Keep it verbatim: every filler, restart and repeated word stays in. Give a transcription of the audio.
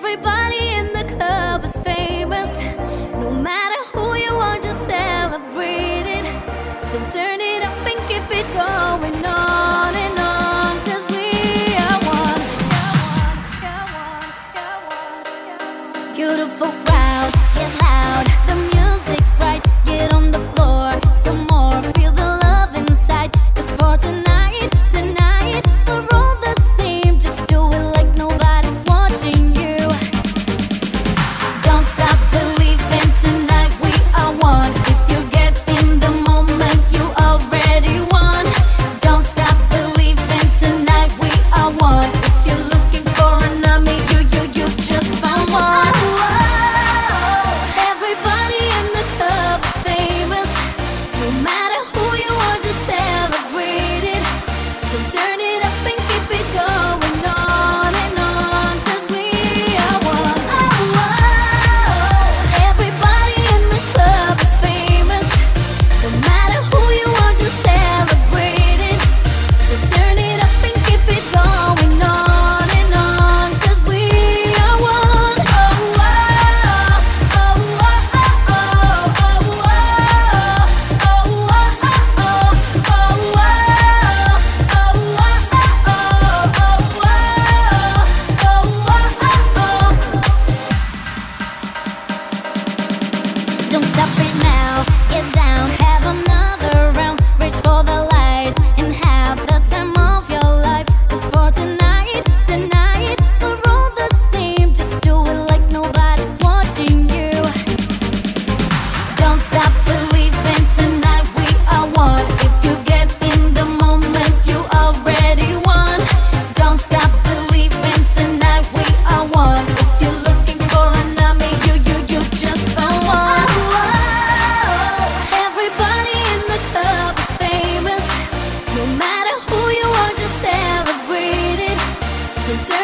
Everybody in the club is famous. No matter who you are, just celebrate it. So turn it up and keep it going on and on, 'cause we are one. Beautiful crowd, get loud. The music's right, get on the floor. Some more, feel the love inside. 'Cause for tonight, tonight, we're all the same. Just do it like nobody's watching you. Don't stop believing, tonight we are one. If you get in the moment, you already won. Don't stop believing, tonight we are one. If you're looking for an army, you, you, you just found one. Everybody in the club is famous. No matter who you are, just celebrate it. So turn it up and keep it going on and on, 'cause we are one. Everybody in the club is famous. No matter who you are, just celebrate it. So turn it up and keep it going on and on, 'cause we are one. Oh, oh, oh, oh, oh, oh, oh, Don't stop it now, get down, have another round. Reach for the lights and have the time of your life. 'Cause for tonight, tonight, we're all the same. Just do it like nobody's watching you. Don't stop believing, tonight we are one. If you get in the moment, you already won. Don't stop believing, tonight we are one. If you're looking for an army, you, you, you just found one. Everybody in the club is famous. No matter who you are, just celebrate it. So turn